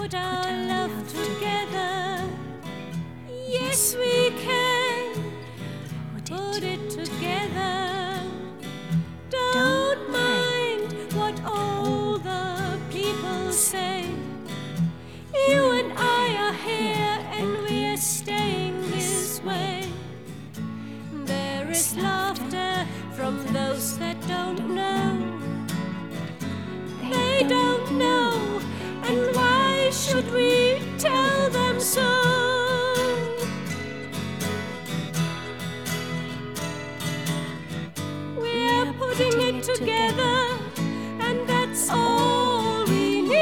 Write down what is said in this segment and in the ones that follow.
put our love together. Yes, we can put it together. Don't mind what all the people say. You and I are here and we are staying this way. There is laughter from those that don't know. They don't know, and why should we tell them so? We're putting it together, and that's all we need.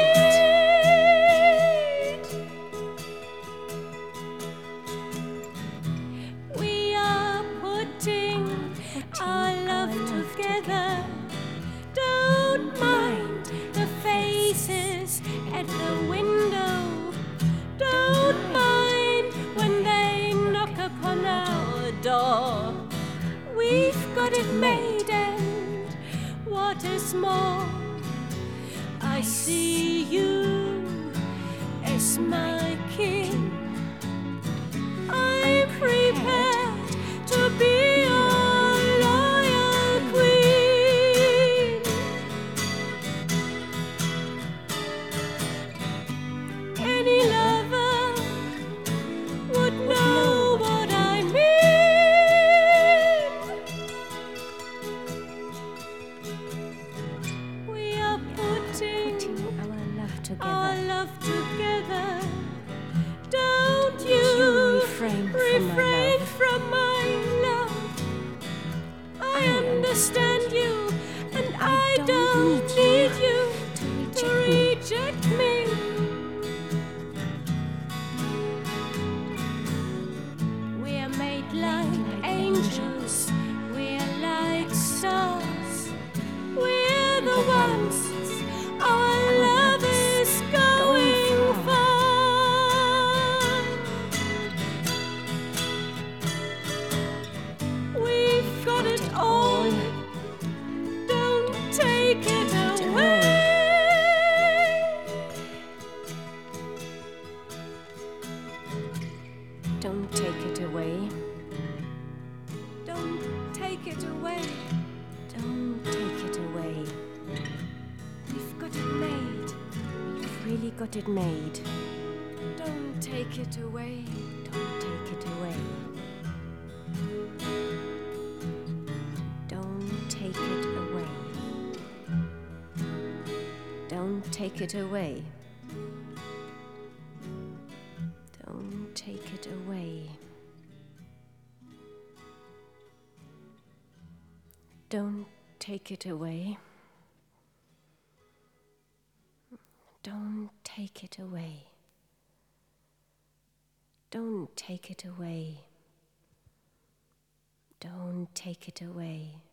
We are putting our love together. Don't mind the faces at the window. Don't mind when they knock upon our door. We've got it made, and what is more, I see you as my king. I'm prepared to be your loyal queen. Any lover would know what I mean. We are putting our love together. Don't you refrain from my love. I understand you, and I don't need you to reject me. We are made like angels, we are like stars. We're the ones our love is going for. We've got it all, don't take it away. Don't take it away. Don't take it away. Don't take it away. We've got it made. We've really got it made. Don't take it away. Don't take it away. Don't take it away. Don't take it away. Don't take it away. Don't take it away. Don't take it away. Don't take it away. Don't take it away.